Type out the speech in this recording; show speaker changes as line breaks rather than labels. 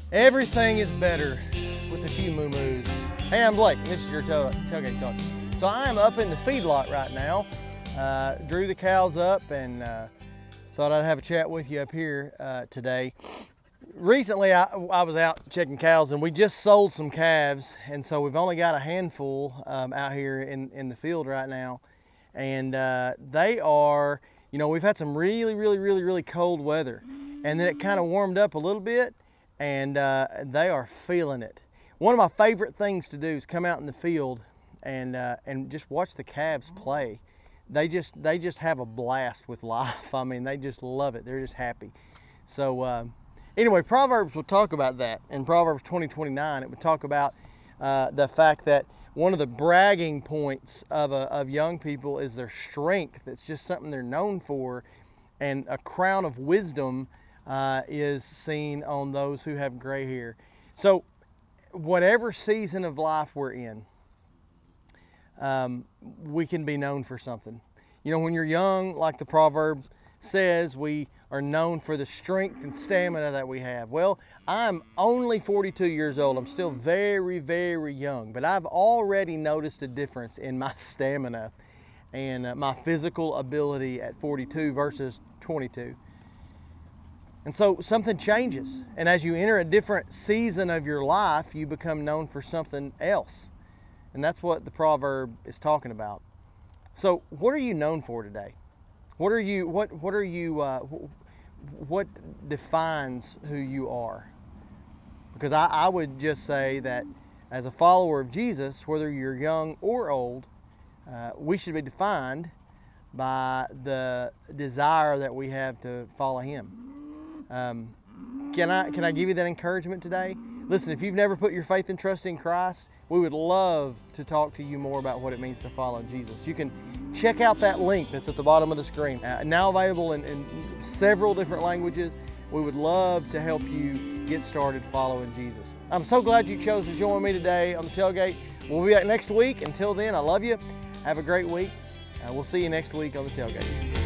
Everything is better with a few moo-moos. Hey, I'm Blake, and this is your Tailgate Talk. So I am up in the feedlot right now. Drew the cows up and thought I'd have a chat with you up here today. Recently, I was out checking cows, and we just sold some calves, and so we've only got a handful out here in the field right now. And they are, we've had some really cold weather, and then it kind of warmed up a little bit, and they are feeling it. One of my favorite things to do is come out in the field and just watch the calves play. They just have a blast with life. I mean, they just love it. They're just happy. So anyway, Proverbs will talk about that. In Proverbs 20:29, it would talk about the fact that one of the bragging points of young people is their strength. It's just something they're known for, and a crown of wisdom is seen on those who have gray hair. So whatever season of life we're in, we can be known for something. When you're young, like the proverb says, we are known for the strength and stamina that we have. Well, I'm only 42 years old. I'm still very young, but I've already noticed a difference in my stamina and my physical ability at 42 versus 22. And so something changes. And as you enter a different season of your life, you become known for something else. And that's what the proverb is talking about. So what are you known for today? What defines who you are? Because I would just say that as a follower of Jesus, whether you're young or old, we should be defined by the desire that we have to follow Him. Can I give you that encouragement today? Listen, if you've never put your faith and trust in Christ, we would love to talk to you more about what it means to follow Jesus. You can check out that link that's at the bottom of the screen. Now available in several different languages. We would love to help you get started following Jesus. I'm so glad you chose to join me today on the Tailgate. We'll be back next week. Until then, I love you. Have a great week. We'll see you next week on the Tailgate.